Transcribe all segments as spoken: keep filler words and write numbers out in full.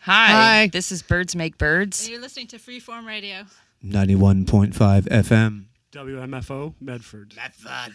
Hi, Hi. this is Birds Make Birds. And you're listening to Freeform Radio. ninety-one point five F M. W M F O, Medford. Medford.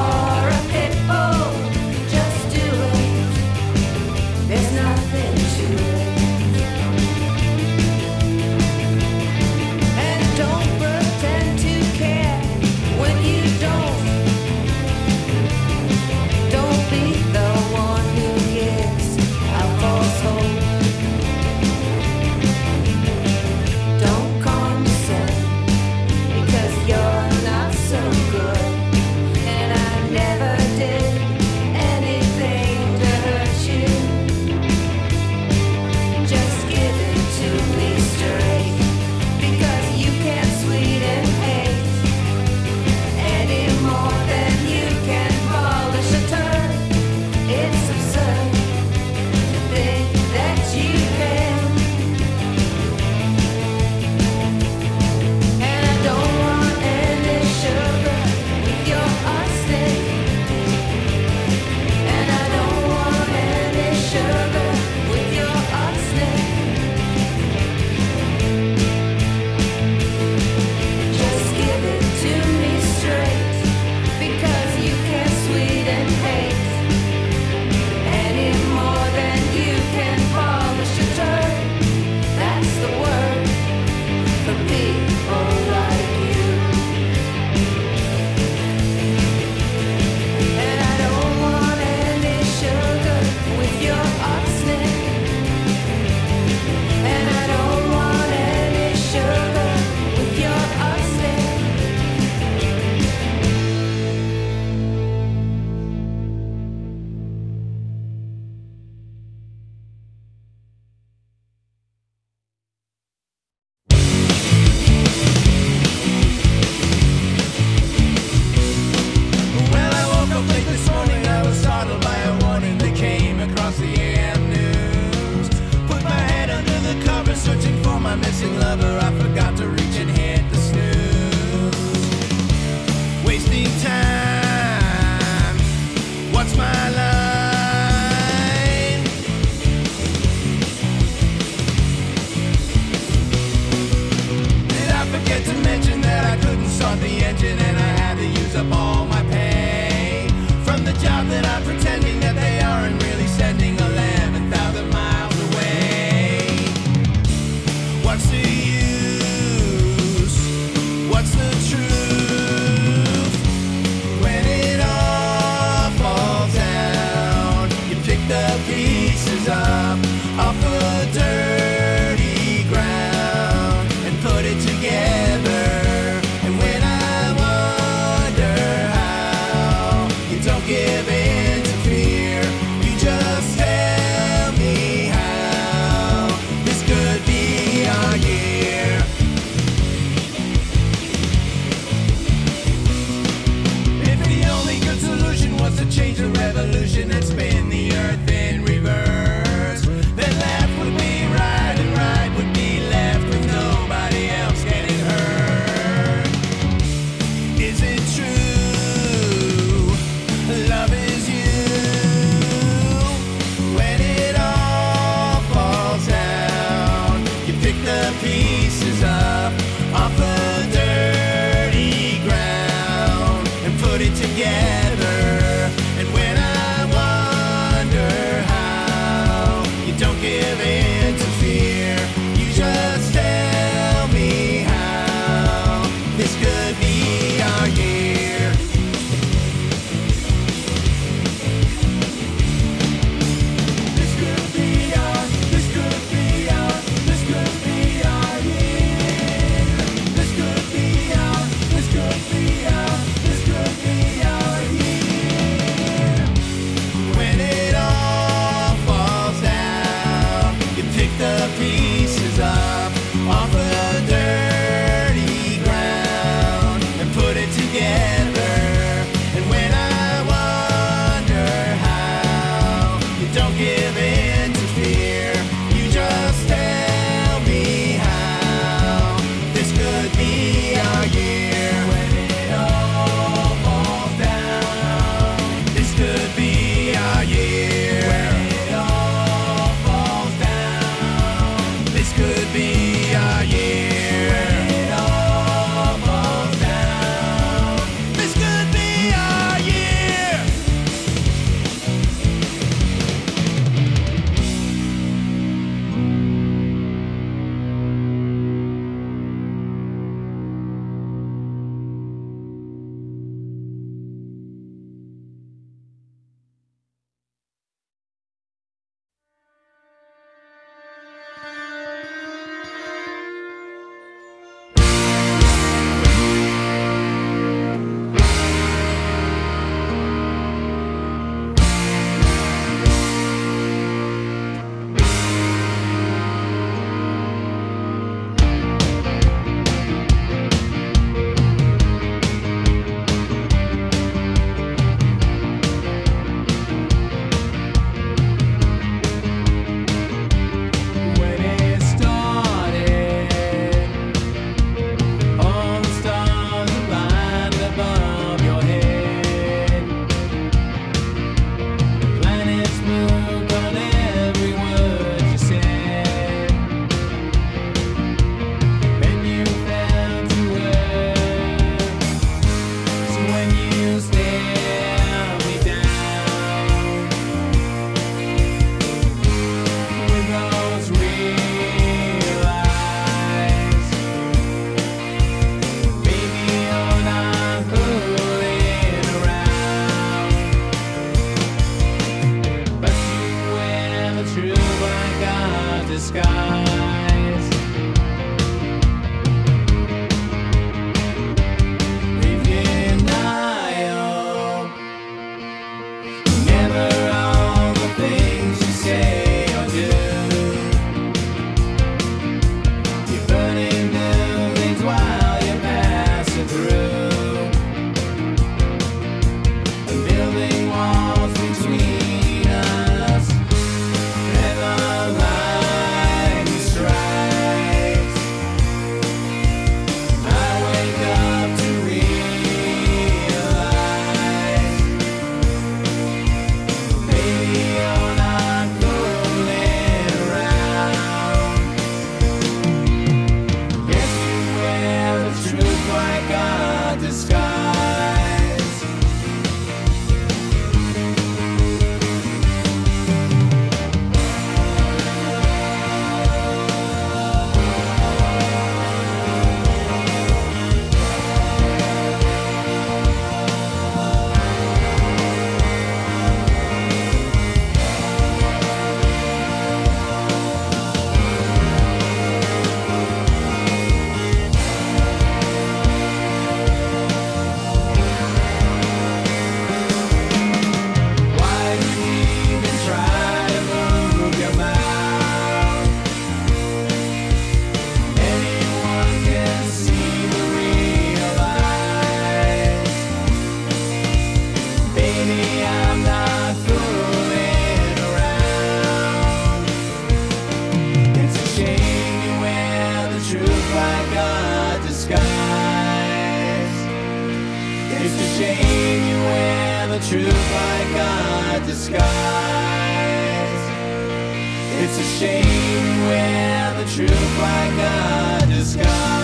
There's nothing to I forgot to reach and hit the snooze. Wasting time, what's my line? Did I forget to mention that I couldn't start the engine and I had to use up all my pay from the job that I'm pretending that they aren't really sending eleven thousand miles away? What's the use? What's the truth? When it all falls down, you pick the pieces up off the dirty ground and put it together. And when I wonder how you don't give in to It's a shame you wear the truth like a disguise. It's a shame you wear the truth like a disguise.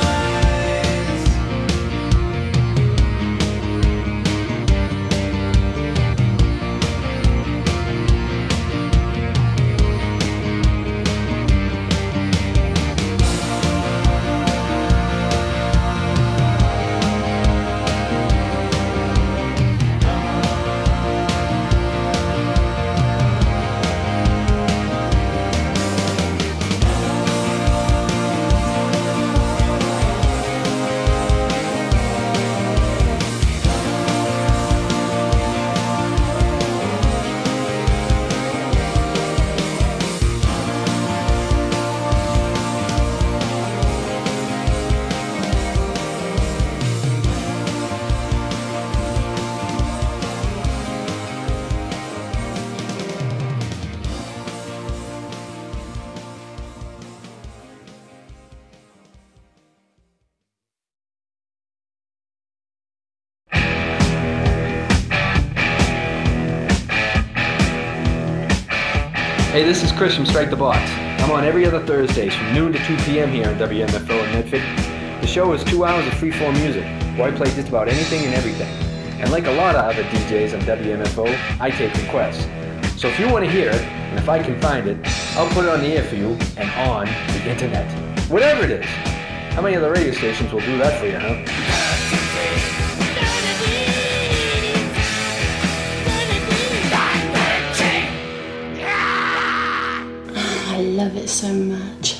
Hey, this is Chris from Strike the Box. I'm on every other Thursdays from noon to two p.m. here on W M F O in Medford. The show is two hours of freeform music, where I play just about anything and everything. And like a lot of other D Js on W M F O, I take requests. So if you want to hear it, and if I can find it, I'll put it on the air for you and on the internet. Whatever it is. How many other radio stations will do that for you, huh? I love it so much.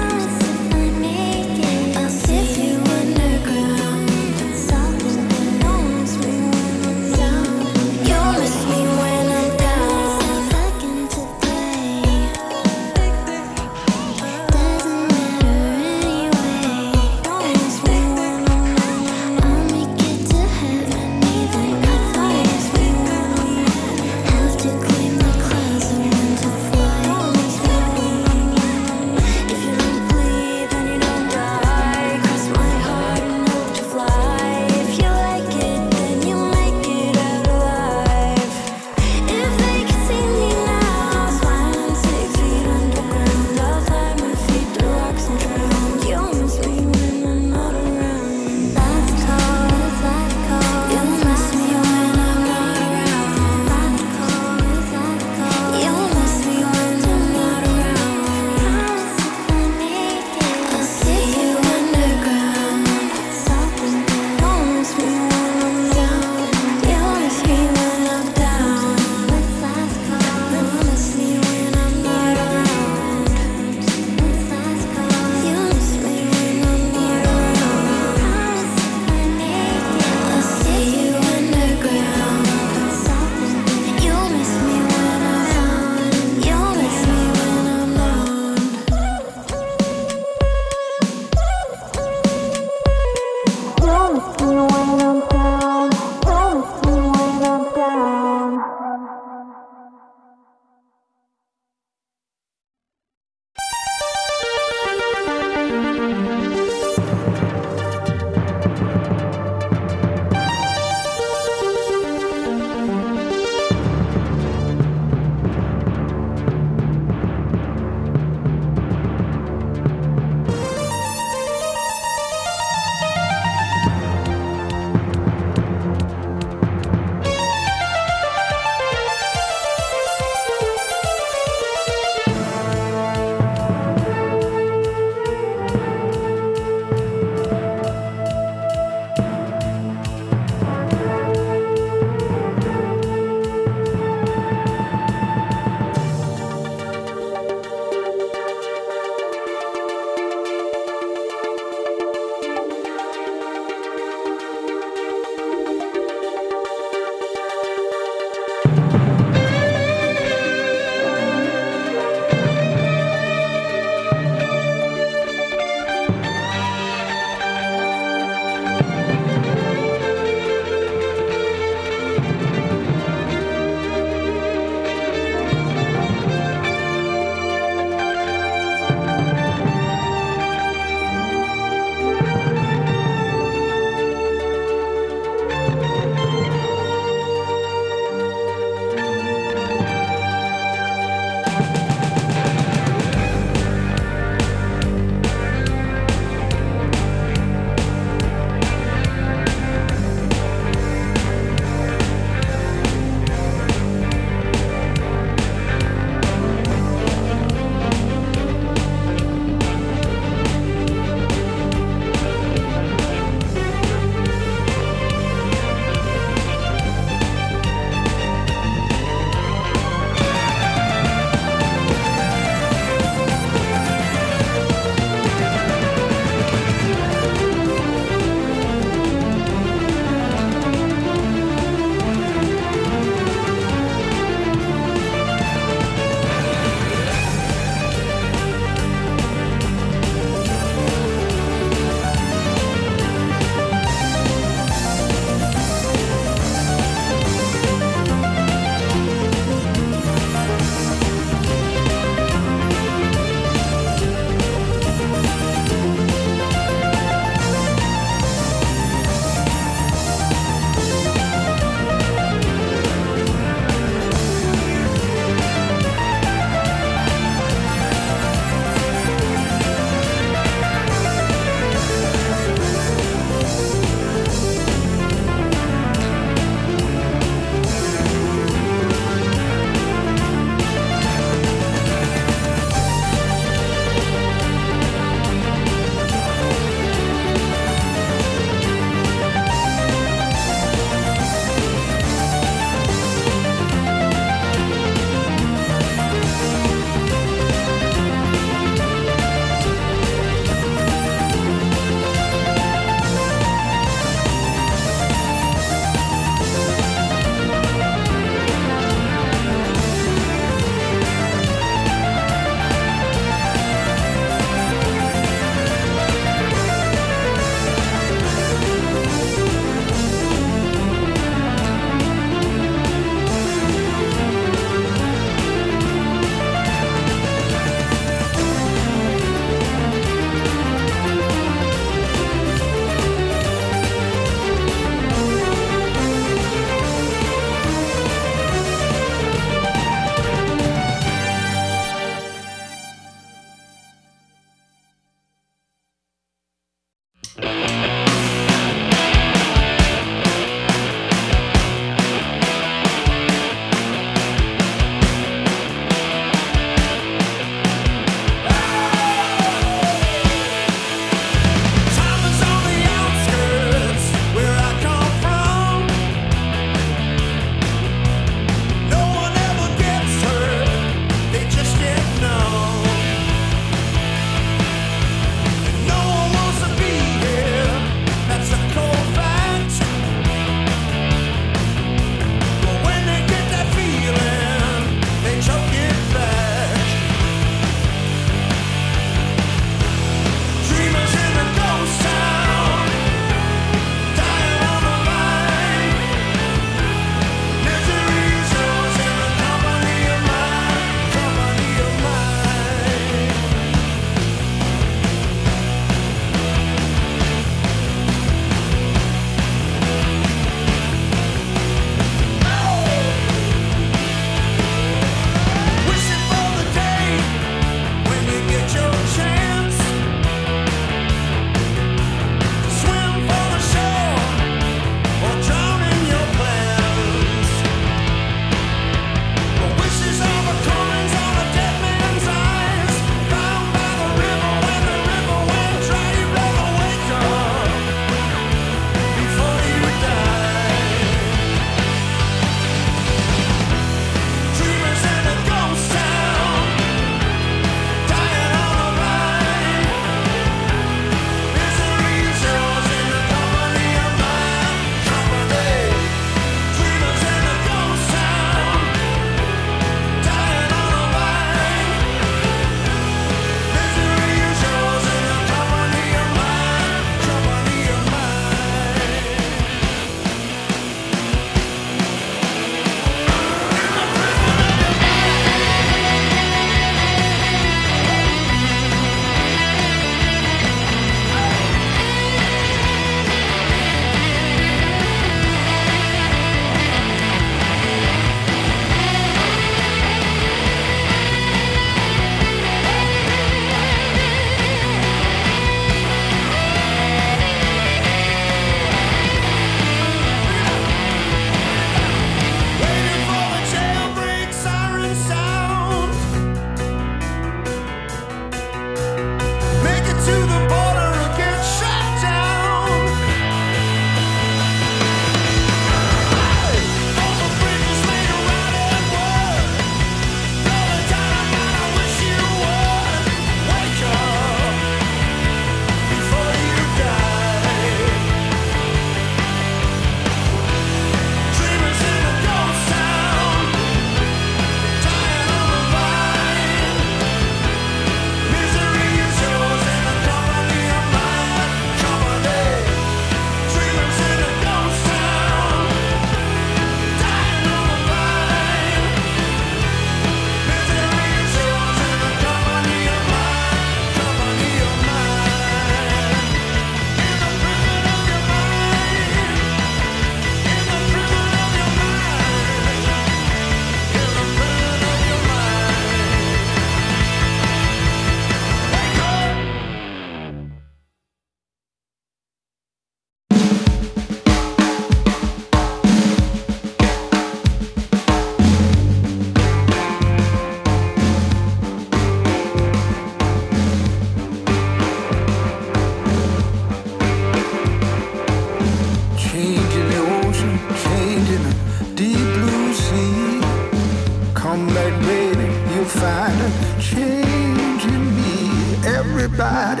everybody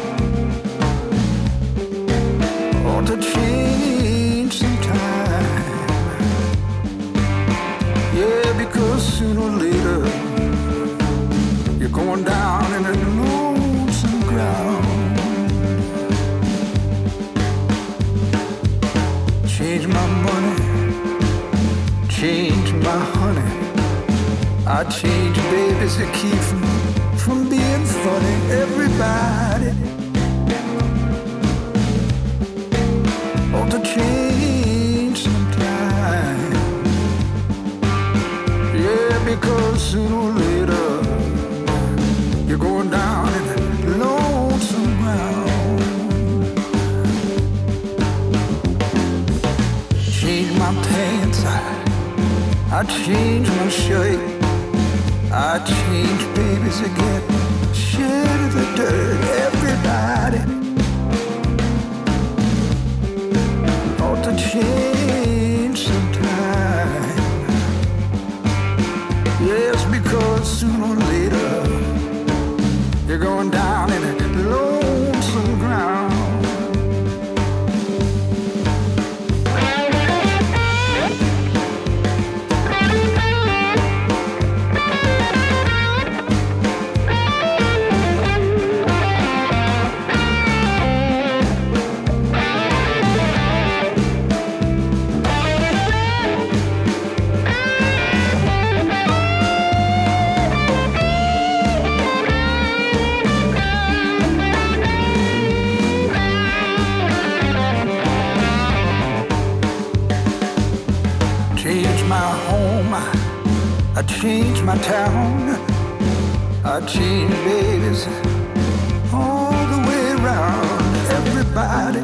ought to change sometime. Yeah, because sooner or later you're going down in a lonesome ground. Change my money, change my honey. I change babies to keep from, from being funny. Everybody ought to change sometime. Yeah, because sooner or later you're going down in the lonesome ground. Change my pants, I, I change my shirt. I change babies again, shed the dirt. Everybody ought to change sometime. Yes, because sooner or later you're going down in a lonesome ground. I change my town, I change babies all the way around. Everybody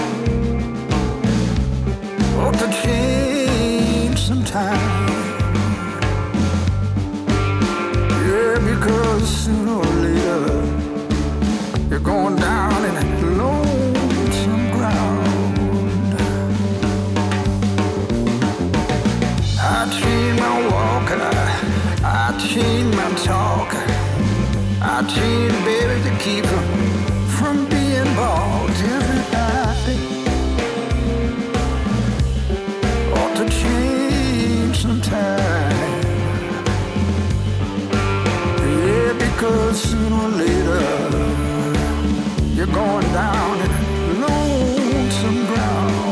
ought to change sometime. Yeah, because sooner or later you're going down in a lonesome ground. I change my walk, I, I change my talk, I change baby to keep from, from being bald. Everybody ought to change sometime. Yeah, because sooner or later you're going down in a lonesome ground.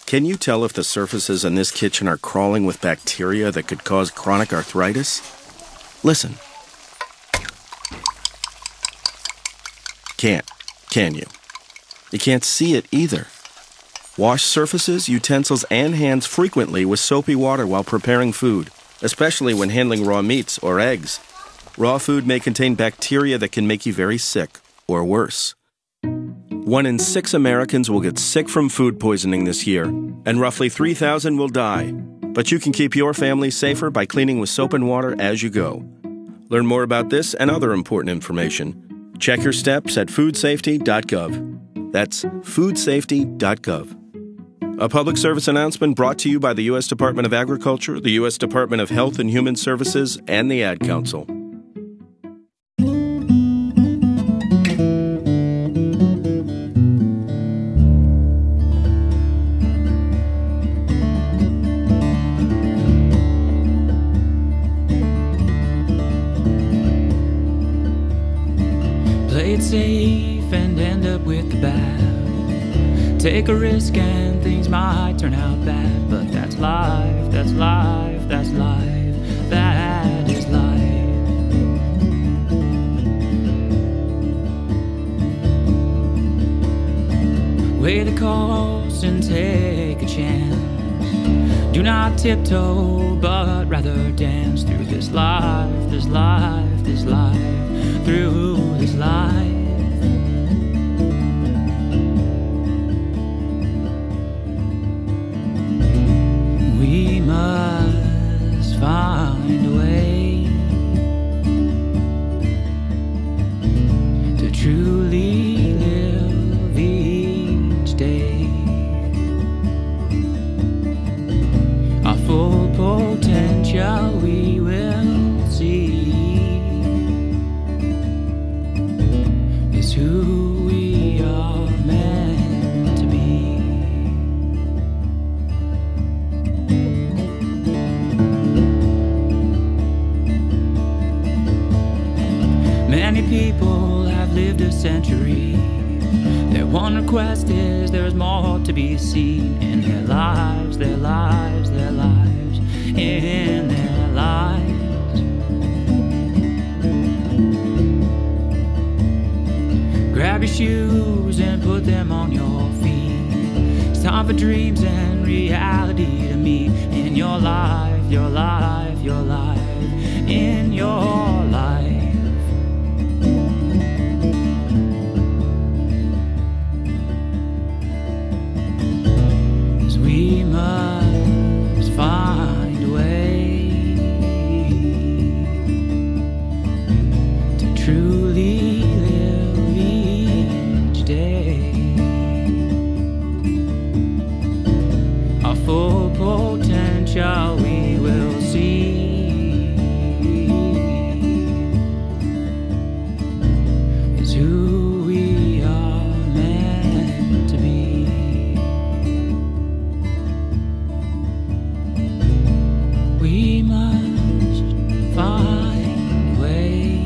Can you tell if the surfaces in this kitchen are crawling with bacteria that could cause chronic arthritis? Listen. Can't, can you? You can't see it either. Wash surfaces, utensils, and hands frequently with soapy water while preparing food, especially when handling raw meats or eggs. Raw food may contain bacteria that can make you very sick, or worse. One in six Americans will get sick from food poisoning this year, and roughly three thousand will die. But you can keep your family safer by cleaning with soap and water as you go. Learn more about this and other important information. Check your steps at food safety dot gov. That's food safety dot gov. A public service announcement brought to you by the U S Department of Agriculture, the U S Department of Health and Human Services, and the Ad Council. Play it safe and end up with the bad. Take a risk and things might turn out bad, but that's life, that's life, that's life, that is life. Weigh the cost and take a chance. Do not tiptoe, but rather dance through this life, this life, this life, through this life. We must find a way to truly live each day. Our full potential we will see is who we are meant to be. Many people have lived a century. Their one request is there's more to be seen in their lives, their lives, their lives, in their lives. Grab your shoes and put them on your feet. It's time for dreams and reality to meet in your life, your life, your life, in your life. 'Cause we must find a way to truly live each day. Our full potential we will see is who we are meant to be. We must find a way.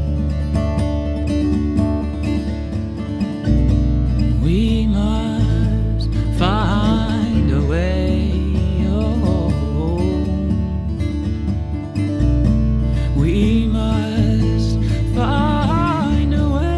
We must find a way. Oh, we must find a way.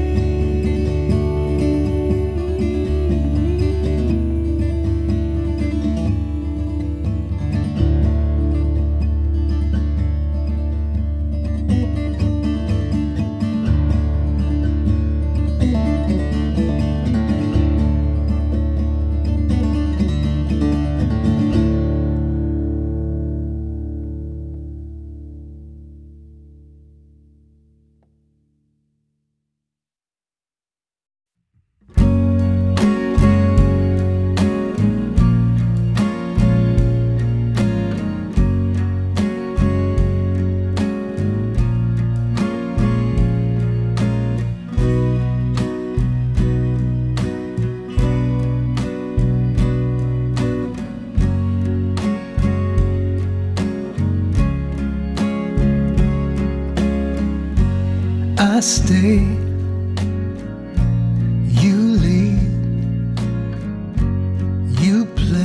I stay, you lead, you play.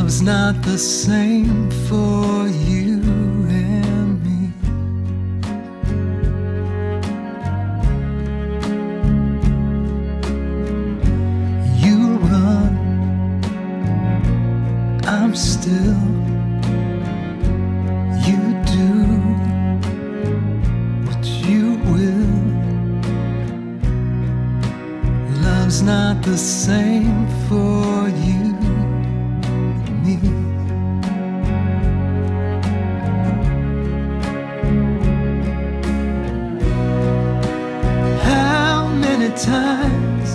Love's not the same for you and me. You run, I'm still. You do what you will. Love's not the same for you and me. How many times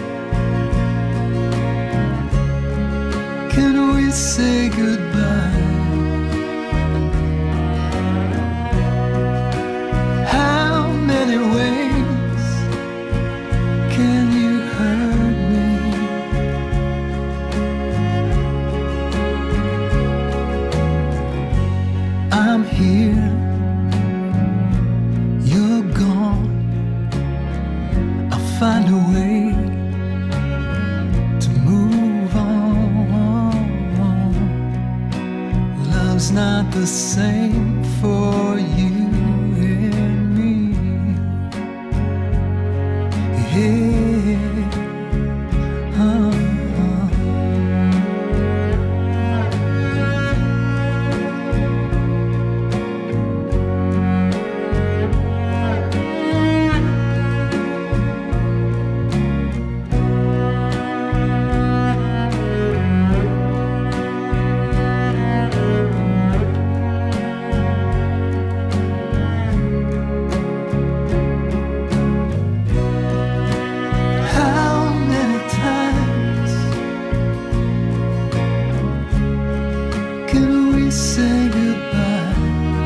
can we say goodbye? How many ways can you hurt me? I'm here, you're gone. I'll find a way to move on. Love's not the same for you and me. Yeah. Uh-uh. How many times can we say goodbye?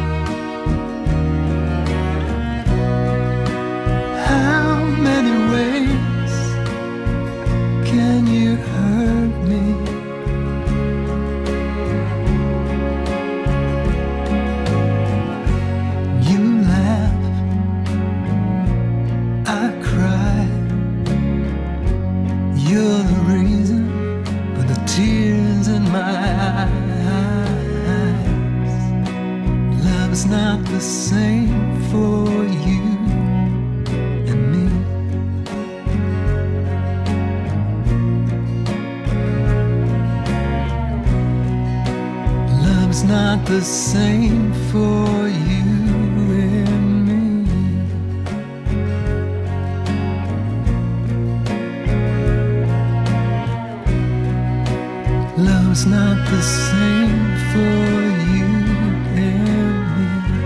How many ways can you hurt me? You laugh, I cry. You're the reason for the tears in my eyes. Love's not the same for you and me. Love's not the same for you and me. Love's not the same for you and me.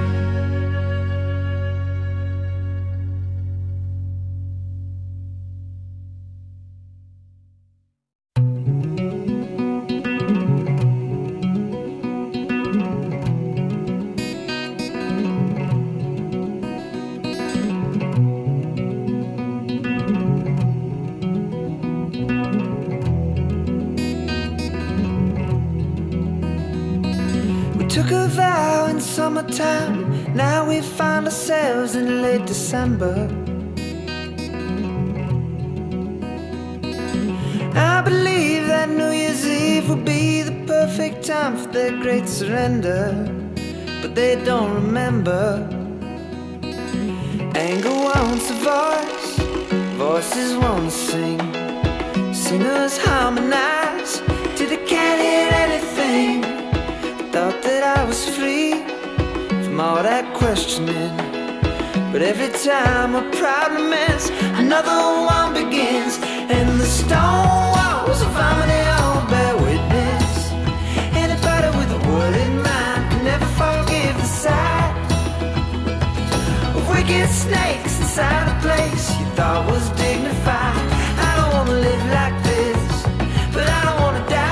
We took a vow in summertime, now we find ourselves in late December. I believe that New Year's Eve will be the perfect time for their great surrender, but they don't remember. Anger wants a voice, voices want to sing. Singers harmonize till they can't hear anything. Thought that I was free from all that questioning, but every time a problem ends, another one begins, and the stone walls of harmony all bear witness. Anybody with a word in mind can never forgive the sight of wicked snakes inside a place you thought was dignified. I don't wanna live like this, but I don't wanna die.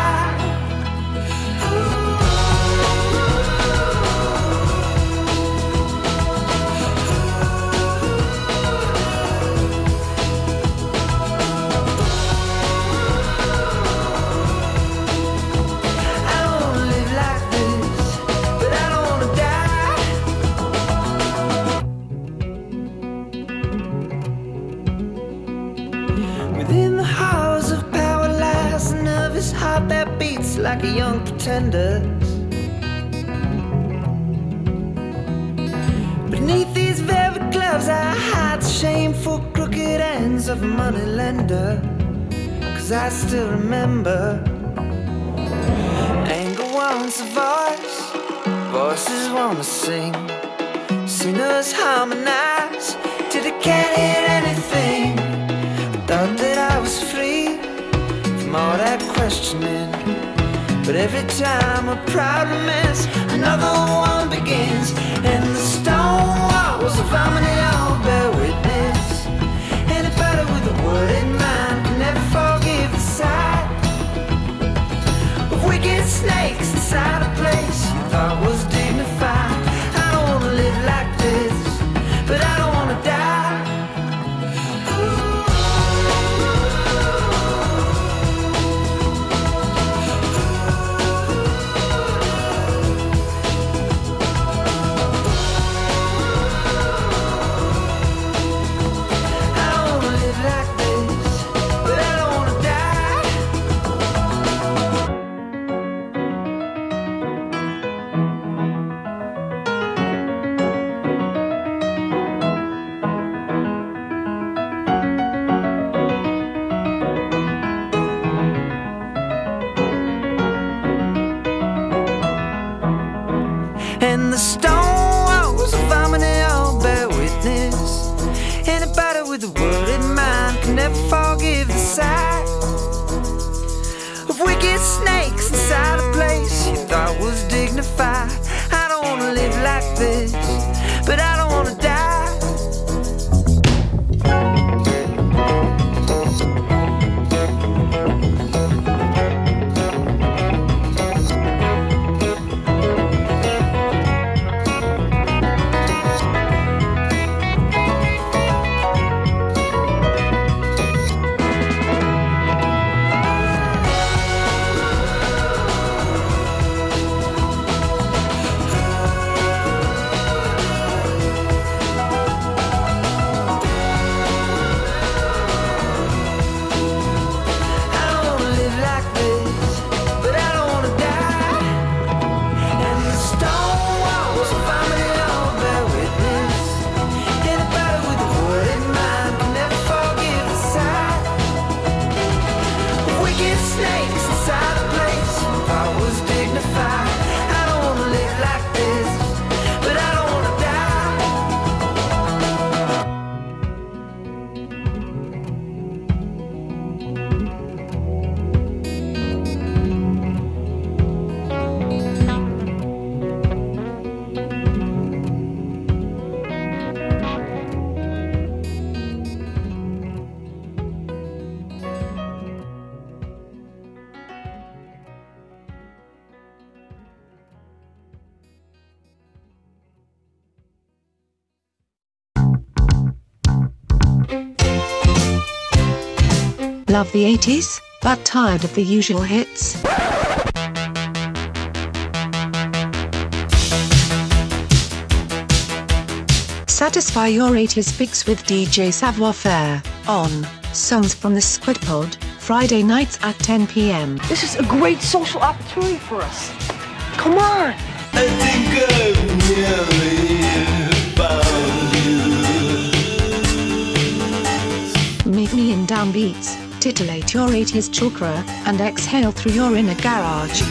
this heart that beats like a young pretender's. Beneath these velvet gloves I hide the shameful crooked ends of a moneylender. Cause I still remember anger wants a voice, voices wanna sing, singers harmonize till they can't hear anything. Thought that I was free from all that questioning, but every time a problem ends, another one begins. And the stone walls of harmony all bear witness. Anybody with a word in mind can never forgive the sight of wicked snakes inside a place you thought was dignified. I don't wanna live like this, but I don't wanna die. And the stone walls of harmony all bear witness. Anybody with a word in mind can never forgive the sight of wicked snakes inside a place you thought was dignified. I don't wanna live like this, but I don't wanna die. Love the eighties, but tired of the usual hits? Satisfy your eighties fix with D J Savoir Faire on Songs from the Squid Pod, Friday nights at ten p m. This is a great social opportunity for us. Come on! I think I've nearly found you. Meet me in downbeats, titillate your eighties chakra, and exhale through your inner garage.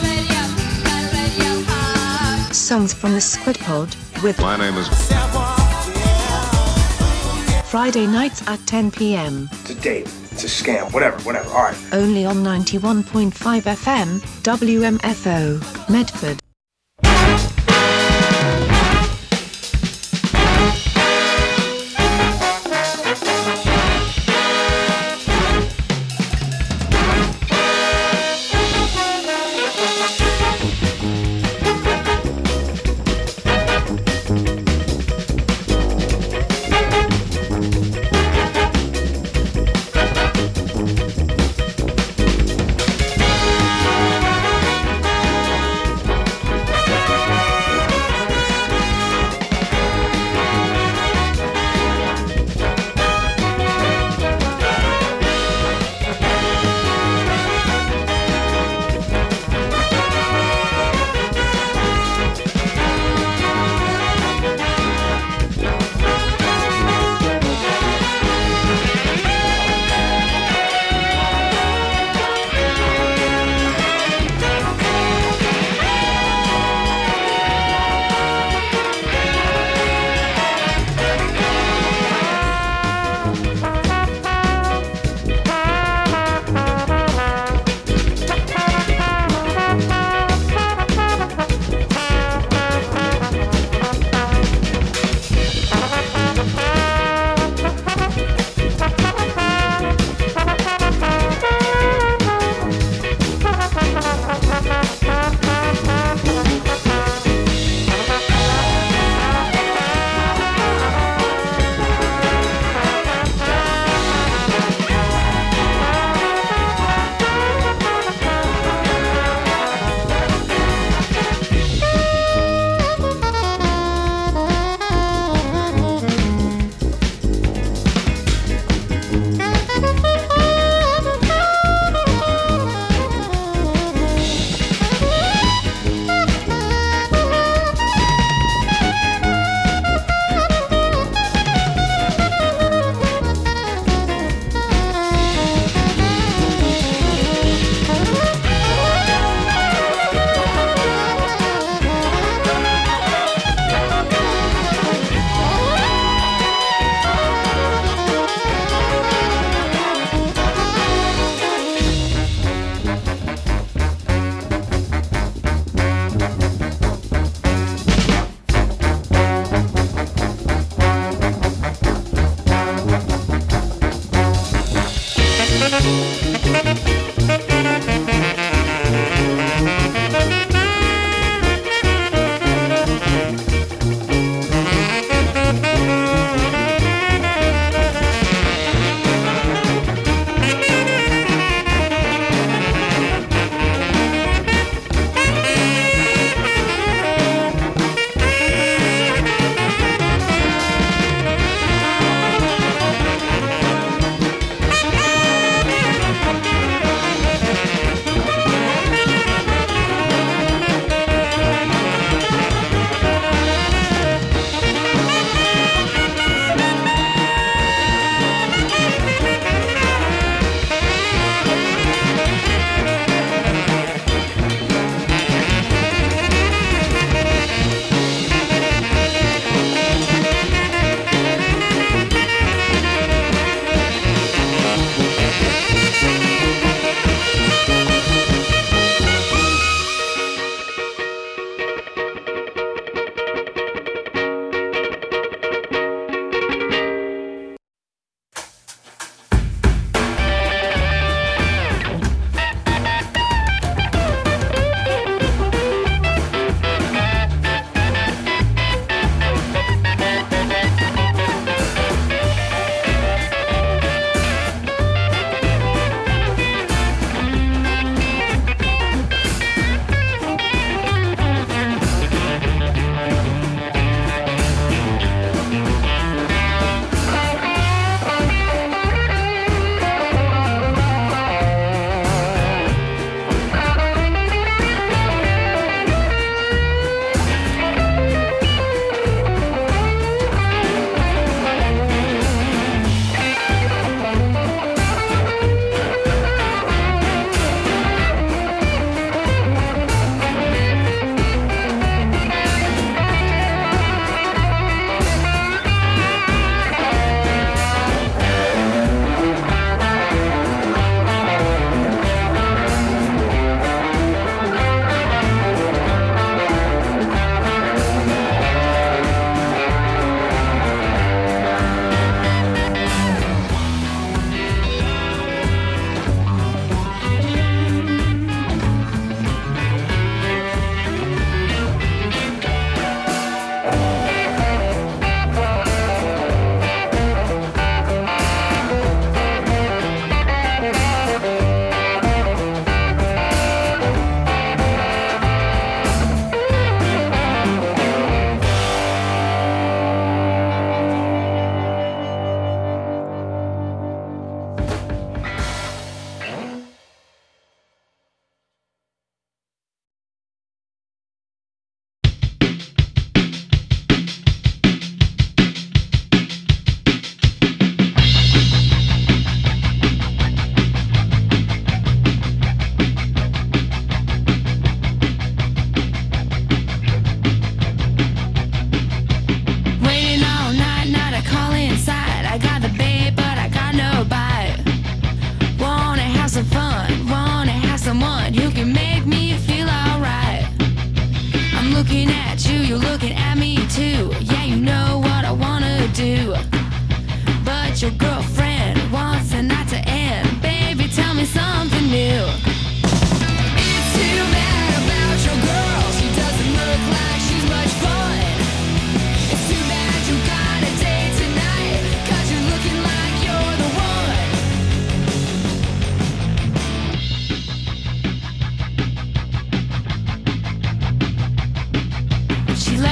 Songs from the Squid Pod, with my name is Friday nights at ten p m. It's a date, it's a scam, whatever, whatever, alright. Only on ninety-one point five F M, W M F O, Medford.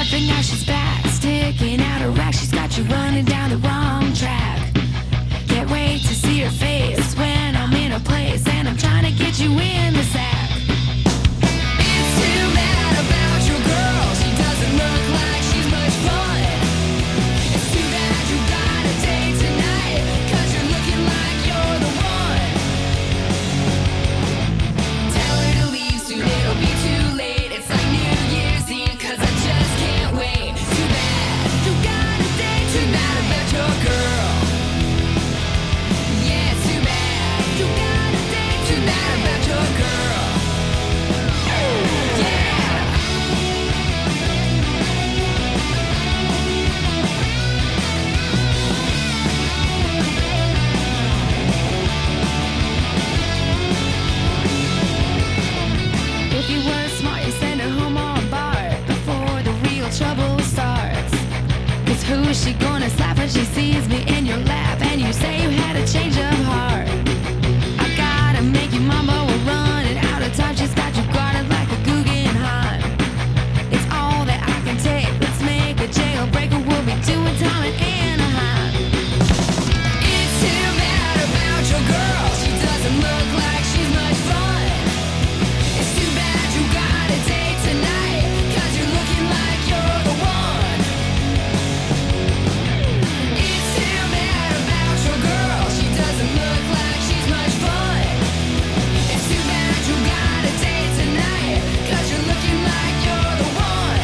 perfect, now she's back. Sticking out her rack, she's got you running down the wrong track. Can't wait to see her face when I'm in a place and I'm trying to get you in the sack. It's too bad about your girl, she doesn't look like she's much fun. It's too bad you got a date tonight, cause you're looking like you're the one. Tell her to leave soon, it'll be too late. It's like New Year's Eve, cause I just can't wait. Too bad you got a date tonight about your girl. Yeah, too bad you got a date tonight about your girl. Yeah. If you were smart, you send her home on bar before the real trouble starts. Cause who's she gonna slap when she sees me in your lap and you say you had a change of heart? I gotta make you mama, we're running out of time. She's got you guarded like a Guggenheim. It's all that I can take. Let's make a jailbreak or we'll be doing time in Anaheim. It's too bad about your girl, she doesn't look like she's much fun. It's too bad you got a date tonight, cause you're looking like you're the one. It's too bad about your girl, she doesn't look like she's much fun. It's too bad you got a date tonight, cause you're looking like you're the one.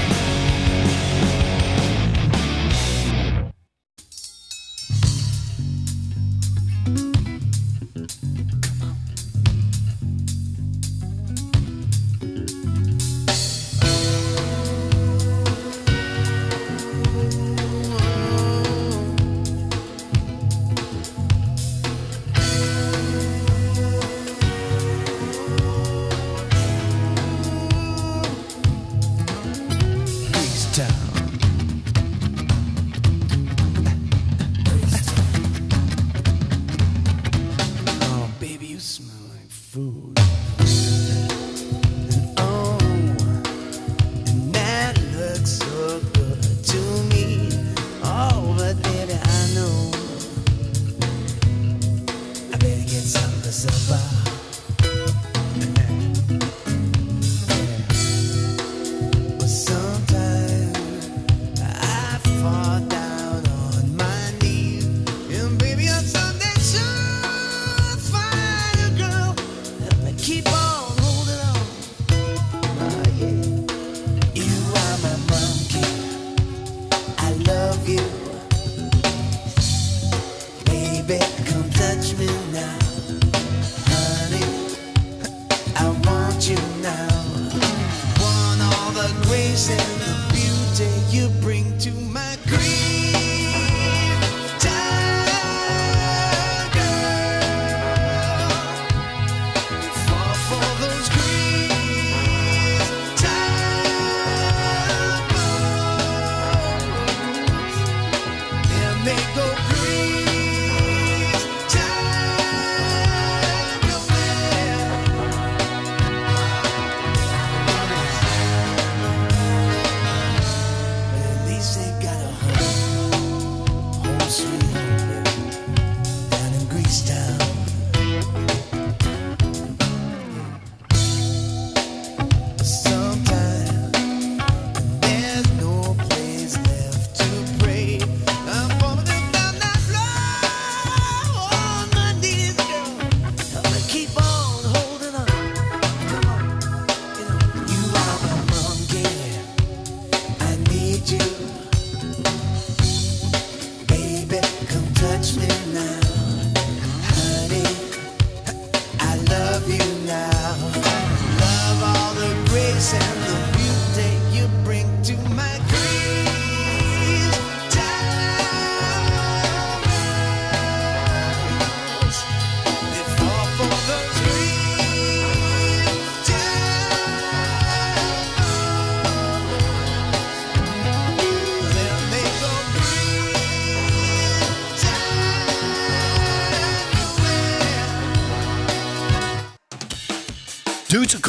Oh, baby, you smell like food. Oh, and that looks so good to me. Oh, but baby, I know I better get some for supper. But sometimes I fall down on my knees, and baby, on Sunday sure find a girl that keep on holding on. Oh yeah, you are my monkey. I love you, baby. Come touch me now, honey. I want you now. Want all the grace and the beauty you bring to my grief. Time, girl. Fall for those grief. Time, and they go grief. Time, nowhere.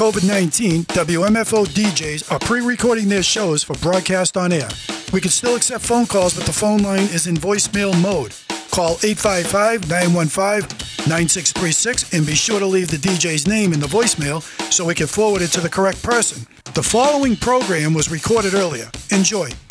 covid nineteen, W M F O D Js are pre-recording their shows for broadcast on air. We can still accept phone calls, but the phone line is in voicemail mode. Call eight five five, nine one five, nine six three six and be sure to leave the D J's name in the voicemail so we can forward it to the correct person. The following program was recorded earlier. Enjoy.